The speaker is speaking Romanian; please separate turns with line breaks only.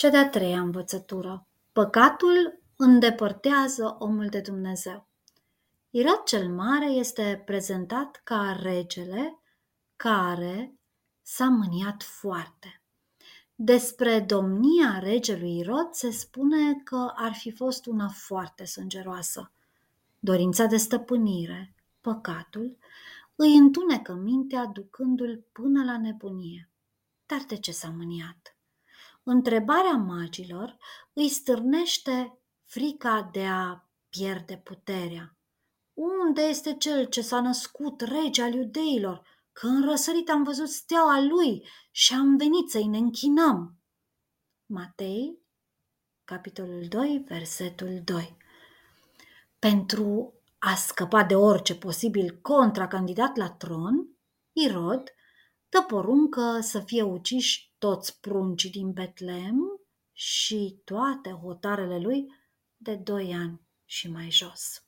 Cea de-a treia învățătură. Păcatul îndepărtează omul de Dumnezeu. Irod cel Mare este prezentat ca regele care s-a mâniat foarte. Despre domnia regelui Irod se spune că ar fi fost una foarte sângeroasă. Dorința de stăpânire, păcatul, îi întunecă mintea ducându-l până la nebunie. Dar de ce s-a mâniat? Întrebarea magilor îi stârnește frica de a pierde puterea. Unde este cel ce s-a născut rege al iudeilor? Că în răsărit am văzut steaua lui și am venit să-i ne închinăm. Matei, capitolul 2, versetul 2. Pentru a scăpa de orice posibil contracandidat la tron, Irod dă poruncă să fie uciși toți pruncii din Betlehem și toate hotarele lui de 2 ani și mai jos.